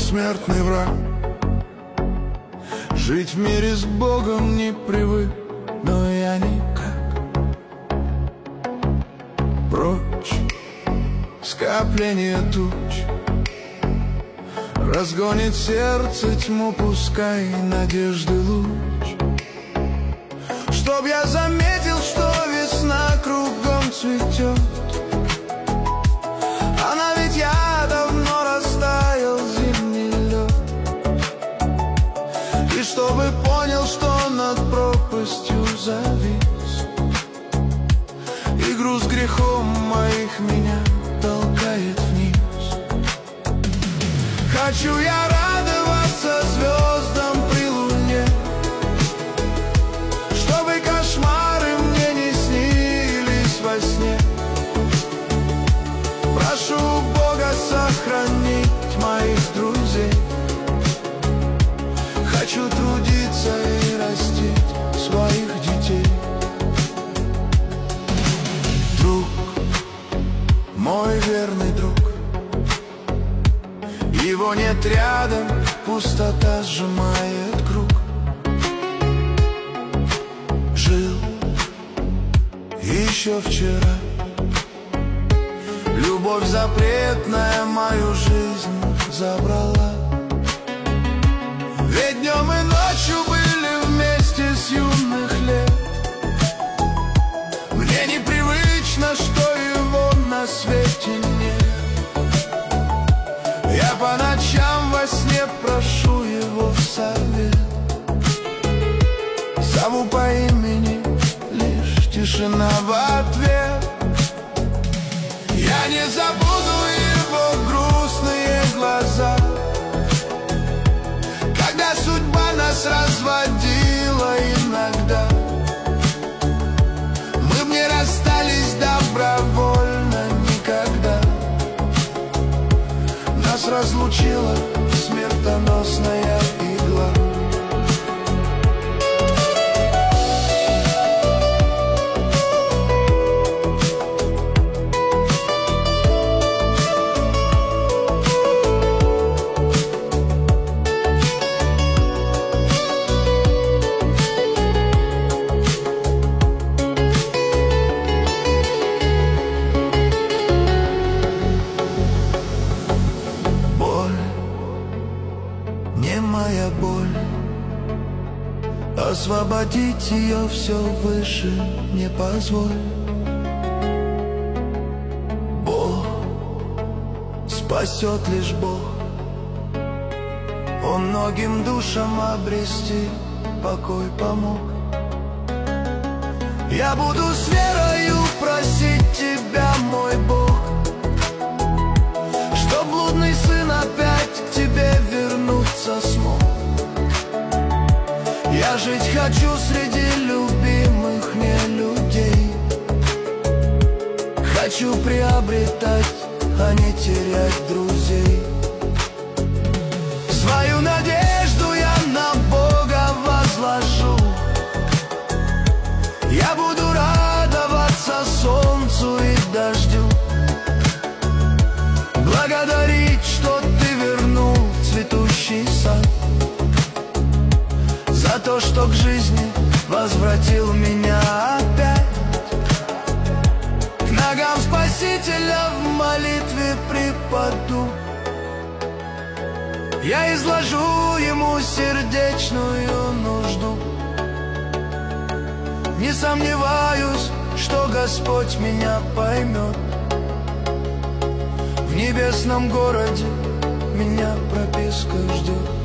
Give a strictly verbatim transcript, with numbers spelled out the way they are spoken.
смертный враг. Жить в мире с Богом не привык, но я никак. Прочь скопление туч разгонит сердце тьму, пускай надежды луч. Чтоб я заметил, что весна кругом цветет, она ведь я давно растаял зимний лед. И чтобы понял, что над пропастью завис, и груз грехом моих меня толкает вниз. Хочу я радоваться звездам при луне, чтобы кошмары мне не снились во сне. Прошу Бога сохранить моих друзей. Хочу трудиться и растить своих детей. Друг, мой верный друг, его нет рядом, пустота сжимает круг. Жил еще вчера, любовь запретная мою жизнь забрала. Ведь днем и ночью были вместе с юных лет. Мне непривычно, что его на свете нет. Я по ночам во сне прошу его совет, зову по имени, лишь тишина в ответ. Я не забуду его грустные глаза, когда судьба нас разводила иногда. Мы б не расстались добровольно никогда. Нас разлучила смертоносная игла. Моя боль, освободить ее все выше не позволь. Бог спасет лишь Бог, Он многим душам обрести покой помог. Я буду с верою просить Тебя, мой Бог, чтоб блудный сын опять к Тебе вернуться смог. Я жить хочу среди любимых мне людей. Хочу приобретать, а не терять друзей. Свою надежду я на Бога возложу. Я буду радоваться солнцу и дождю, благодарить, что Ты вернул цветущий сад, за то, что к жизни возвратил меня опять. К ногам Спасителя в молитве припаду. Я изложу Ему сердечную нужду. Не сомневаюсь, что Господь меня поймет. В небесном городе меня прописка ждет.